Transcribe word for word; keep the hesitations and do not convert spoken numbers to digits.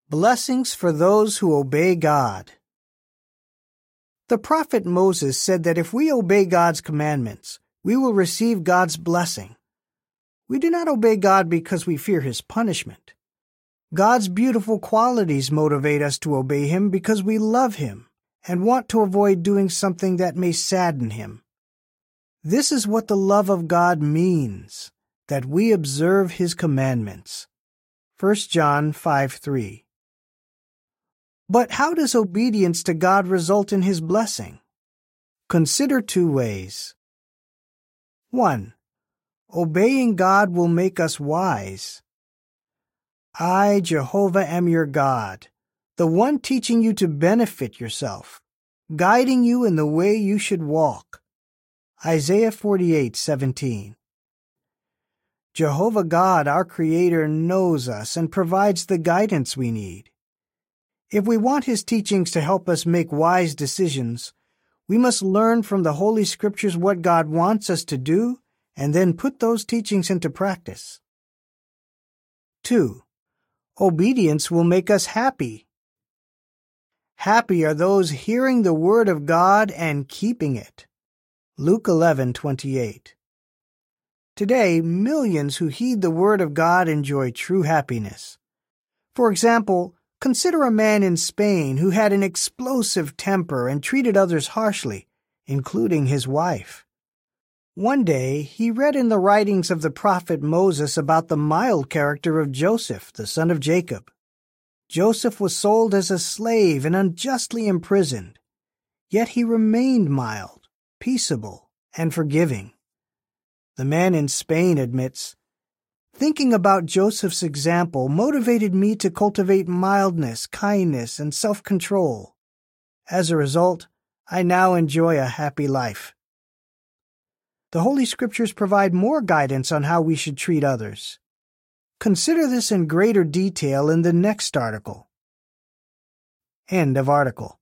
Blessings for those who obey God. The prophet Moses said that if we obey God's commandments, we will receive God's blessing. We do not obey God because we fear His punishment. God's beautiful qualities motivate us to obey Him because we love Him and want to avoid doing something that may sadden Him. This is what the love of God means, that we observe His commandments. First John five three. But how does obedience to God result in His blessing? Consider two ways. One, obeying God will make us wise. I, Jehovah, am your God, the one teaching you to benefit yourself, guiding you in the way you should walk. Isaiah forty-eight seventeen. Jehovah God, our Creator, knows us and provides the guidance we need. If we want His teachings to help us make wise decisions, we must learn from the Holy Scriptures what God wants us to do and then put those teachings into practice. Two, obedience will make us happy. Happy are those hearing the Word of God and keeping it. Luke eleven twenty-eight. Today, millions who heed the Word of God enjoy true happiness. For example, consider a man in Spain who had an explosive temper and treated others harshly, including his wife. One day, he read in the writings of the prophet Moses about the mild character of Joseph, the son of Jacob. Joseph was sold as a slave and unjustly imprisoned, yet he remained mild, peaceable, and forgiving. The man in Spain admits, "Thinking about Joseph's example motivated me to cultivate mildness, kindness, and self-control. As a result, I now enjoy a happy life." The Holy Scriptures provide more guidance on how we should treat others. Consider this in greater detail in the next article. End of article.